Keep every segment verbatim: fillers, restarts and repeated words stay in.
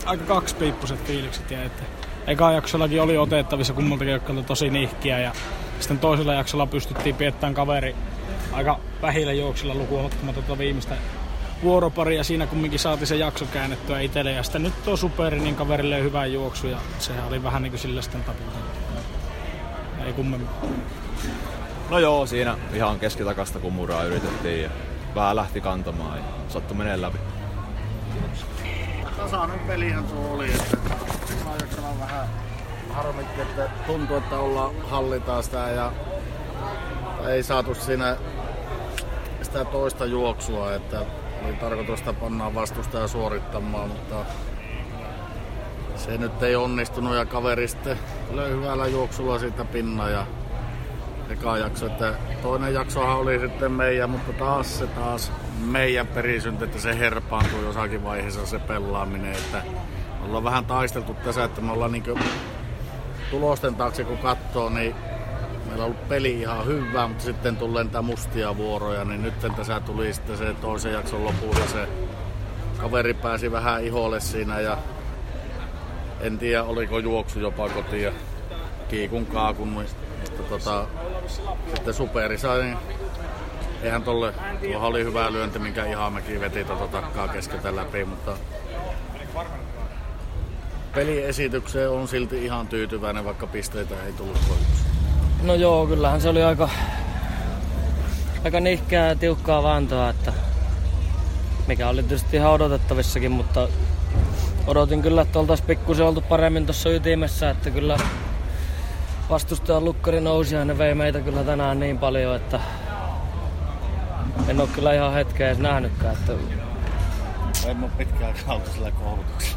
aika kaksipiippuset fiilikset ja että eka jaksollakin oli otettavissa kummaltakin joukkueelta tosi nihkiä ja sitten toisella jaksolla pystyttiin piettämään kaveri aika vähillä juoksilla lukuun tuota viimeistä vuoroparia. Siinä kumminkin saatiin se jakso käännettyä itselle ja sitten nyt tuo superi, niin kaverille hyvä juoksu ja sehän oli vähän niin kuin sillä sitten tapilla. Ei kummemmin. No joo, siinä ihan keskitakasta kumuraa yritettiin ja vähän lähti kantamaan ja sattui menee läpi. Tasainen pelihän tuo oli, että on vähän harmitti, että tuntuu, että ollaan hallitaan sitä ja ei saatu siinä sitä toista juoksua, että oli tarkoitusta pannaan vastustaja suorittamaan, mutta se nyt ei onnistunut ja kaveri sitten löi hyvällä juoksulla siitä pinnan ja eka jakso, että toinen jaksohan oli sitten meidän, mutta taas se taas meidän perisynti, että se herpaantui jossakin vaiheessa se pelaaminen, että ollaan vähän taisteltu tässä, että me ollaan niinku tulosten taakse kun katsoo, niin meillä on ollut peli ihan hyvä, mutta sitten tulee niitä mustia vuoroja, niin nyt tässä tuli sitten se toisen jakson lopulla se kaveri pääsi vähän iholle siinä ja en tiedä oliko juoksu jopa kotiin ja kiikun kaakun, mutta tota, sitten superi sai, niin eihän tolle, tuohan oli hyvä lyönti, minkä Ihamäki veti tuota takkaa keskeltä läpi, mutta peliesitykseen on silti ihan tyytyväinen, vaikka pisteitä ei tullut koituksi. No joo, kyllähän se oli aika, aika nihkeää ja tiukkaa vääntöä, että mikä oli tietysti ihan odotettavissakin, mutta odotin kyllä, että oltaisiin pikkusen oltu paremmin tuossa ytimessä, että kyllä vastustajan lukkari nousi ja ne vei meitä kyllä tänään niin paljon, että en ole kyllä ihan hetkeä edes nähnytkään. Että en ole pitkään oltu sillä koulutuksella.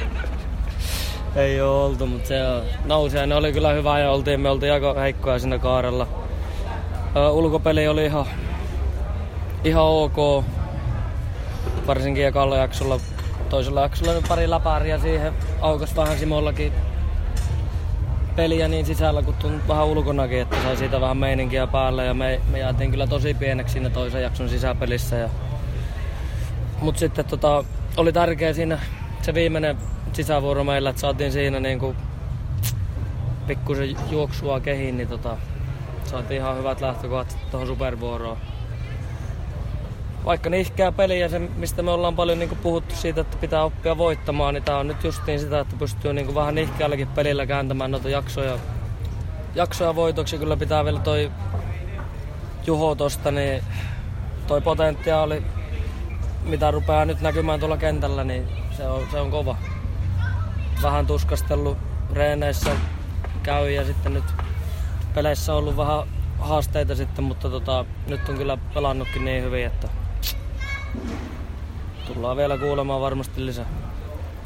Ei oo oltu, mutta se nousi ja ne oli kyllä hyvä ja oltiin, me oltiin aika heikkoja siinä kaarella. Ö, ulkopeli oli ihan, ihan ok, varsinkin ekalla jaksolla. Toisella jaksolla oli pari läpäriä siihen, aukas vähän Simollakin peliä niin sisällä kuin tuntui vähän ulkonakin, että sai siitä vähän meininkiä päälle ja me, me jäätiin kyllä tosi pieneksi siinä toisen jakson sisäpelissä. Ja mutta sitten tota, oli tärkeä siinä se viimeinen sisävuoro meillä, että saatiin siinä niinku pikkusen juoksua kehiin, niin tota, saatiin ihan hyvät lähtökohdat tuohon supervuoroon. Vaikka nihkeä peli ja se, mistä me ollaan paljon niinku puhuttu siitä, että pitää oppia voittamaan, niin tää on nyt justiin sitä, että pystyy niinku vähän nihkeälläkin pelillä kääntämään noita jaksoja, jaksoja voitoksi. Kyllä pitää vielä toi Juho tosta, niin toi potentiaali, mitä rupeaa nyt näkymään tuolla kentällä, niin se on, se on kova. Vähän tuskastellut reeneissä käy ja sitten nyt peleissä on ollut vähän haasteita sitten, mutta tota, nyt on kyllä pelannutkin niin hyvin, että tullaan vielä kuulemaan varmasti lisää.